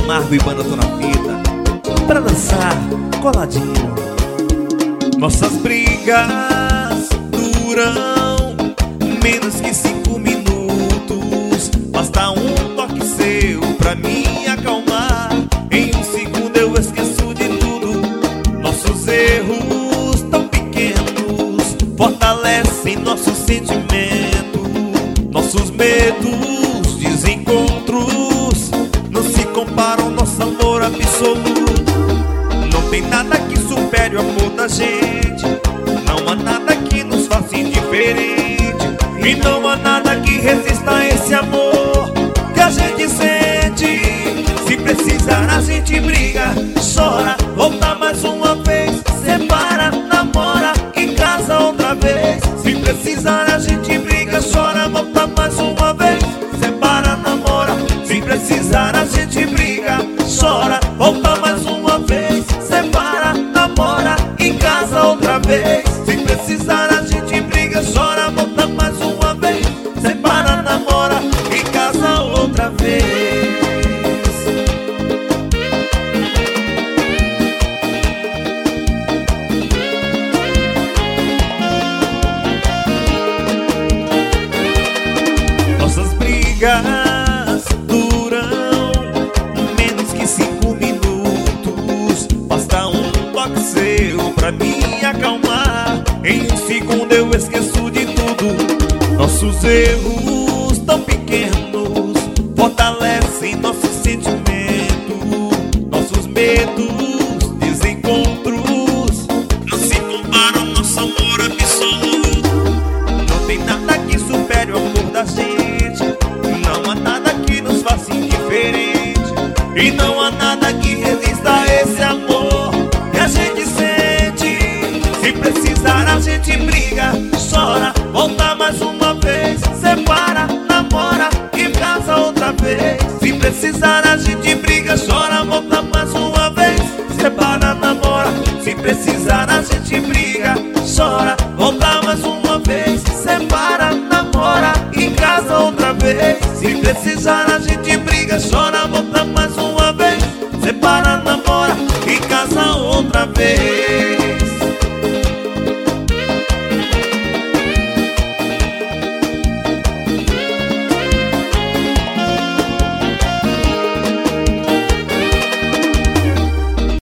Camargo e banda Tô na Fita, pra dançar coladinho. Nossas brigas duram menos que 5 minutos. Basta um toque seu pra me acalmar. Em um segundo eu esqueço de tudo. Nossos erros tão pequenos fortalecem nosso sentimento. Nossos medos, desencontros não se comparam ao nosso amor absoluto. Não tem nada que supere o amor da gente. Não há nada que nos faça indiferente. E não há nada que resista a esse amor que a gente sente. Se precisar a gente briga, chora, volta mais uma vez, separa, namora e casa outra vez. Se precisar a gente briga, chora, volta mais uma vez, separa, namora. Se precisar a gente briga, chora, volta mais uma vez, separa, namora e casa outra vez. Se precisar a gente briga, chora, volta mais uma vez, separa, namora e casa outra vez. Nossas brigas duram menos que 5 minutos. Basta um toque seu pra me acalmar. Em um segundo eu esqueço de tudo. Nossos erros tão pequenos fortalecem nosso sentimento. Nossos medos, desencontros não se comparam ao nosso amor absoluto. Não tem nada que supere o amor da gente. Não há nada que nos faça indiferente. E não há nada que resista a esse amor que a gente sente. Se precisar a gente briga, chora, volta mais uma vez, separa, namora e casa outra vez. Se precisar a gente briga, chora, volta mais uma vez, separa, namora. Se precisar a gente briga, chora, volta mais uma vez, separa, namora e casa outra vez. Se precisar a gente briga, chora, volta mais uma vez, separa, namora e casa outra vez.